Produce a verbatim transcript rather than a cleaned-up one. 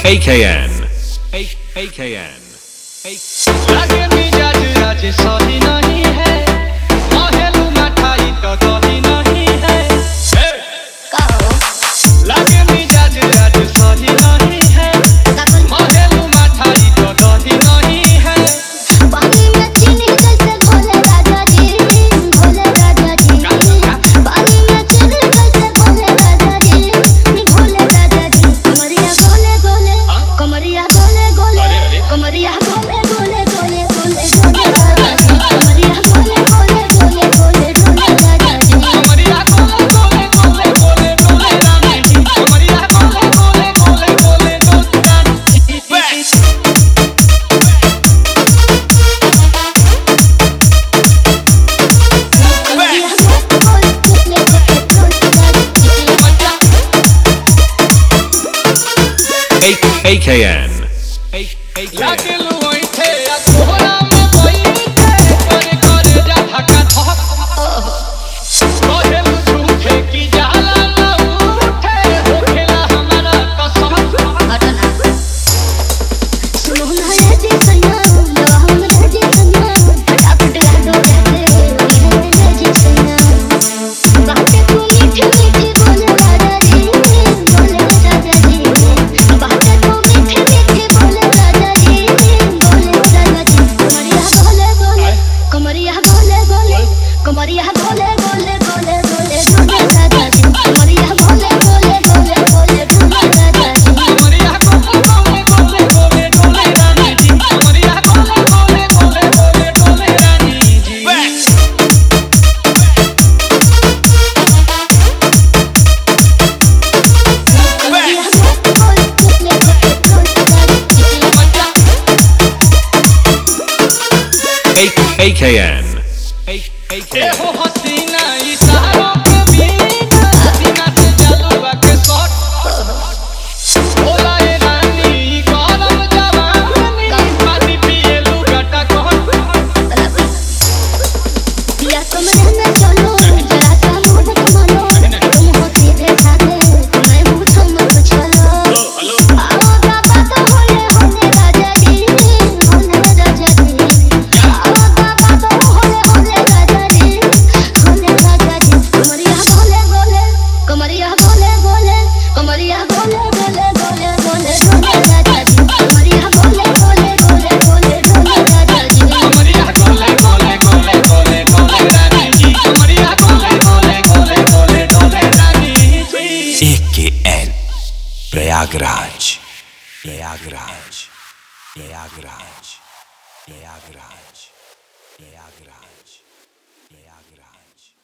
A K N. A K N. लागे मिजाज आज सही नहीं है, महलू मठाई तो दही नहीं है। लागे मिजाज आज सही नहीं है, महलू मठाई तो दही नहीं है। पानी में चीनी जैसे घोले राजा जी, घोले राजा जी। पानी में चीनी जैसे घोले राजा जी, घोले राजा जी। कमरिया गोले गोले, कमरिया गोले गोले, कमरिया गोले गोले गोले गोले गोले राजा जी। कमरिया गोले गोले गोले गोले गोले राजा जी। कमरिया गोले गोले गोले गोले गोले रानी जी। कमरिया गोले गोले गोले गोले गोले रानी जी। A K N. A K लागे N. लुई थे आ कोहरा में बैठे, करे करे जा धक्का धक। कहेलु झूठे की जाला न उठे, होखेला हमारा कसम। हटना सुनो ना ये जी सैया, लगा हम रे जी सैया, फटाफट गा दो जाते ये जी सैया। बातें तू मीठी मीठी बोले राजा जी, बोले राजा जी। बातें तू मीठी मीठी बोले राजा जी, बोले राजा जी। कमरिया बोले बोले, कमरिया बोले बोले, कमरिया बोले बोले बोले बोले राजा जी। कमरिया बोले बोले बोले बोले बोले राजा जी। कमरिया गोले गोले गोले गोले गोले रानी जी। कमरिया गोले गोले गोले गोले गोले रानी जी। A K N. A K A N. हो हसीना इशारों के बिना, सीना से जलवा के शॉट। बोला ए रानी गरम जवानी, पानी पिए लुगाटा कहत। पिया कमरे में चलो, जरा सा मुंह घुमालो। तुम हो सीधे साधे, मैं हूँ चमक चलो। आओ बाबा तो होले होले राजा जी, होले राजा जी। आओ बाबा तो होले होले राजा जी, होले राजा जी। कमरिया बोले बोले, कमरिया बोले बोले, कमरिया बोले बोले बोले बोले बोले राजा जी। कमरिया बोले बोले बोले बोले बोले राजा जी। कमरिया गोले गोले गोले गोले गोले रानी जी। कमरिया गोले गोले गोले गोले गोले रानी जी। A K N Prayagraj Prayagraj Prayagraj Prayagraj Prayagraj Prayagraj